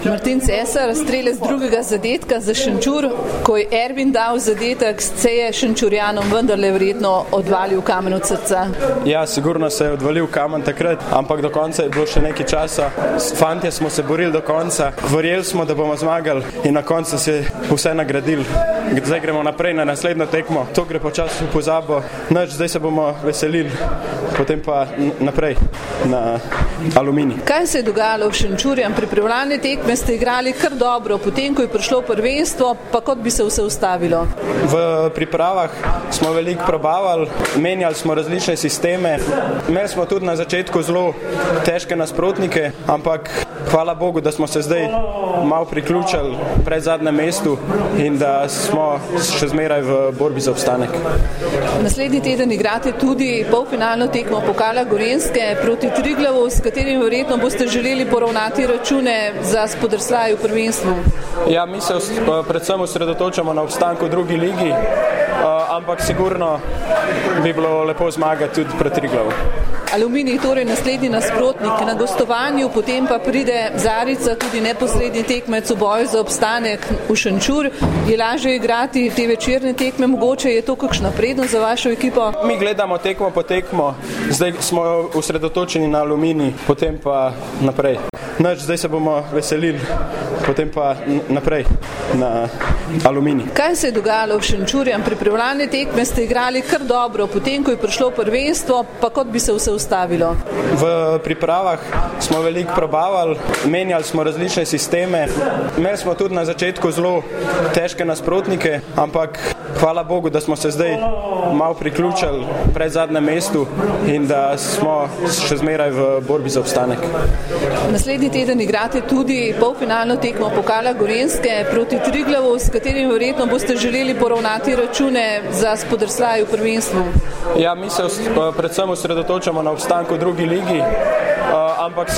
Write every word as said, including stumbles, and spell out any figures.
Martin Cesar, strelec drugega zadetka za Šenčur, ko je Ervin dal zadetek, se je Šenčurjanom vendarle verjetno odvalil kamen od srca. Ja, sigurno se je odvalil kamen takrat, ampak do konca je bilo še nekaj časa. S fantje smo se borili do konca, verjeli smo, da bomo zmagali in na koncu se je vse nagradili. Zdaj gremo naprej na naslednjo tekmo, to gre počasi v pozabo, nič, zdaj se bomo veselili, potem pa naprej na Aluminij. Kaj se je dogajalo v Šenčurju? Pripravljalne tekme ste igrali kar dobro, potem ko je prišlo prvenstvo, pa kot bi se vse ustavilo. V pripravah smo veliko probavali, menjali smo različne sisteme, imeli smo tudi na začetku zelo težke nasprotnike, ampak hvala Bogu, da smo se zdaj malo priključili pred zadnjem mestu in da smo še zmeraj v borbi za obstanek. Naslednji teden igrate tudi polfinalno tekmo Pokala Gorenjske proti Triglavu, s katerim verjetno boste želeli poravnati račune za spodrsljaj v prvenstvu. Ja, mi se predvsem osredotočamo na obstanku v drugi ligi, ampak sigurno bi bilo lepo zmagati tudi proti Triglavu. Aluminij torej naslednji nasprotnik na gostovanju, potem pa pride Zarica, tudi neposredni tekmec v boju za obstanek v Šenčur. Je lažje igrati te večerne tekme, mogoče je to kakšna prednost za vašo ekipo? Mi gledamo tekmo po tekmo, zdaj smo osredotočeni na Aluminij, potem pa naprej. Nič, zdaj se bomo veselili, potem pa naprej na Aluminij. Kaj se je dogajalo v Šenčurju? Pripravljalne tekme ste igrali kar dobro, potem ko je prišlo prvenstvo, pa kot bi se vse ustavilo. V pripravah smo veliko probavali, menjali smo različne sisteme, imeli smo tudi na začetku zelo težke nasprotnike, ampak hvala Bogu, da smo se zdaj malo priključili pred zadnjem mestu in da smo še zmeraj v borbi za obstanek. Naslednji teden igrate tudi polfinalno tekmo Pokala Gorenjske proti Triglavu, s katerim verjetno boste želeli poravnati račune za spodrsljaj v prvenstvu. Ja, mi se predvsem osredotočamo na obstanku v drugi ligi, ampak